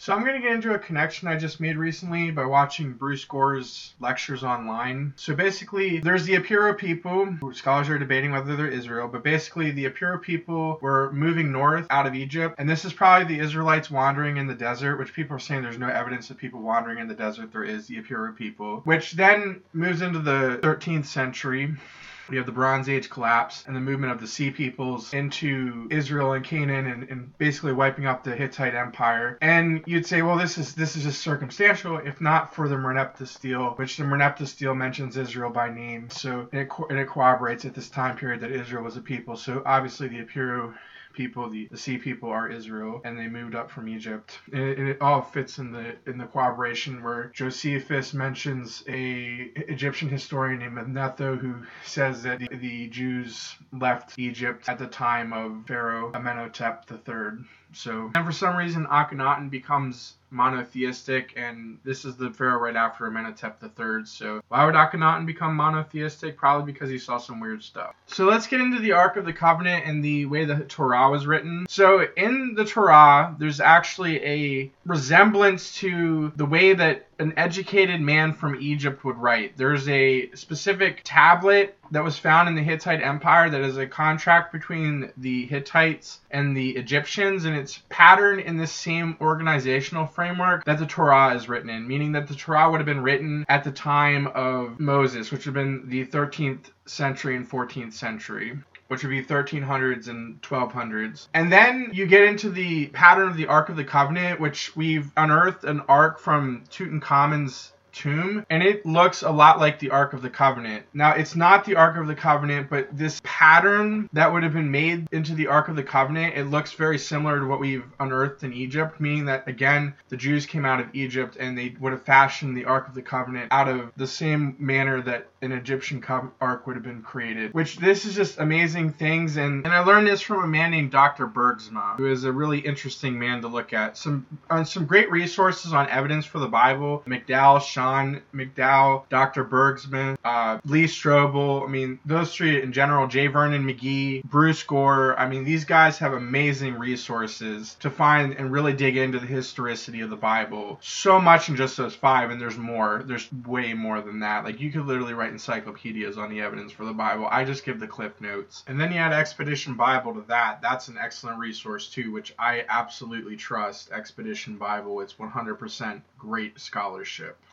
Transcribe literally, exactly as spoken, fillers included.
So I'm going to get into a connection I just made recently by watching Bruce Gore's lectures online. So basically, there's the Epiro people, who scholars are debating whether they're Israel, but basically the Epiro people were moving north out of Egypt, and this is probably the Israelites wandering in the desert, which people are saying there's no evidence of people wandering in the desert. There is the Epiro people, which then moves into the thirteenth century. We have the Bronze Age collapse and the movement of the Sea Peoples into Israel and Canaan, and, and basically wiping out the Hittite Empire. And you'd say, well, this is this is just circumstantial, if not for the Merneptah Stele, which the Merneptah Stele mentions Israel by name. So and it, and it corroborates at this time period that Israel was a people. So obviously the Epiro people, the, the Sea people, are Israel, and they moved up from Egypt. And it, and it all fits in the in the corroboration where Josephus mentions a Egyptian historian named Manetho who says that the, the Jews left Egypt at the time of Pharaoh Amenhotep the third. So, and for some reason, Akhenaten becomes monotheistic, and this is the pharaoh right after Amenhotep the third. So why would Akhenaten become monotheistic? Probably because he saw some weird stuff. So let's get into the Ark of the Covenant and the way the Torah was written. So in the Torah, there's actually a resemblance to the way that an educated man from Egypt would write. There's a specific tablet that was found in the Hittite Empire that is a contract between the Hittites and the Egyptians, and it's patterned in the same organizational framework that the Torah is written in, meaning that the Torah would have been written at the time of Moses, which would have been the thirteenth century and fourteenth century, which would be thirteen hundreds and twelve hundreds. And then you get into the pattern of the Ark of the Covenant, which we've unearthed an ark from Tutankhamun's tomb, and it looks a lot like the Ark of the Covenant. Now, it's not the Ark of the Covenant, but this pattern that would have been made into the Ark of the Covenant, it looks very similar to what we've unearthed in Egypt, meaning that, again, the Jews came out of Egypt and they would have fashioned the Ark of the Covenant out of the same manner that an Egyptian co- ark would have been created, which this is just amazing things. And, and I learned this from a man named Doctor Bergsma, who is a really interesting man to look at. Some on some great resources on evidence for the Bible: McDowell, Sean McDowell, Doctor Bergsman, uh, Lee Strobel. I mean, those three in general, J. Vernon McGee, Bruce Gore. I mean, these guys have amazing resources to find and really dig into the historicity of the Bible. So much in just those five, and there's more. There's way more than that. Like, you could literally write encyclopedias on the evidence for the Bible. I just give the cliff notes. And then you add Expedition Bible to that. That's an excellent resource too, which I absolutely trust. Expedition Bible. It's one hundred percent great scholarship.